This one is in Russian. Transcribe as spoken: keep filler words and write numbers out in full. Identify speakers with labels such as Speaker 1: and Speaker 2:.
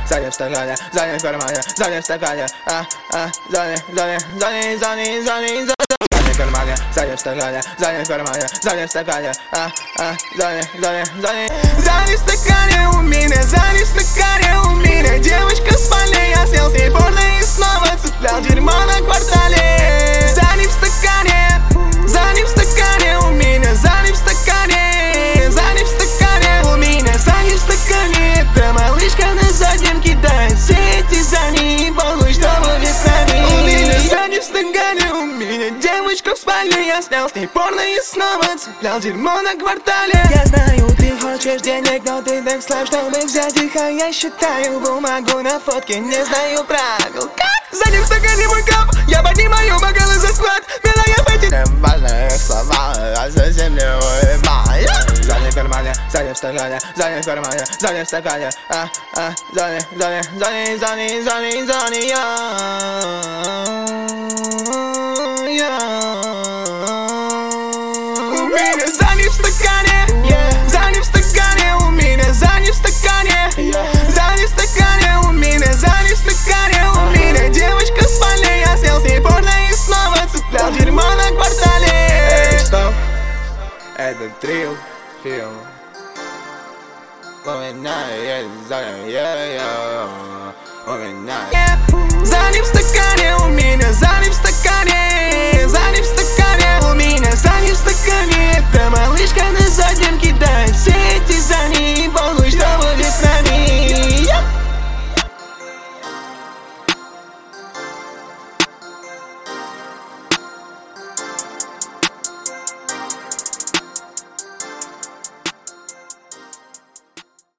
Speaker 1: за ней в стакане, за ней в кармане, за ней в стакане, а, а, за ней, за ней, за ней, за ней, за ней, за ней в кармане, за ней в стакане, за ней в кармане, за ней в стакане, а, а, за ней, за ней, за ней, за ней в стакане у меня, за ней в стакане у меня девочка в спальне, я снял с ней порно и снова цеплял дерьмо на квартале. За ней в стакане, за ней в стакане у меня, за ней в стакане, за ней в стакане у меня, за ней в стакане. Эта малышка на заднем кидает сети, за ней похуй, что будет с нами. У меня за ней в стакане у меня девочка в спальне, я снял с ней порно и снова цеплял дерьмо на квартале. Я знаю, ты хочешь денег, но ты так слаб, чтобы взять их, а я считаю бумагу на фотке, не знаю правил. Как? За ним в стакане мой кап, я поднимаю бокалы за склад, милая эти важные слова, а совсем не уебаю. За ней в кармане, за ней в стакане, за ней в кармане, за ней в стакане, а, а, за ней, за ней, за ней, за ней, за ней, за ней, я, я. У меня за ней в стакане, за ней в стакане, у меня за ней в стакане, за ней в стакане, у меня за ней в стакане, у меня девочка в спальне, я снял с ней порно и снова цеплял дерьмо на квартале. Эй, стоп, это трил фильм. У меня есть за ней, у меня. За ней в стакане, у меня за ней в стакане, за ней в стакане, у меня за ней в стакане. Эта малышка на заднем кидает сети, за ней похуй.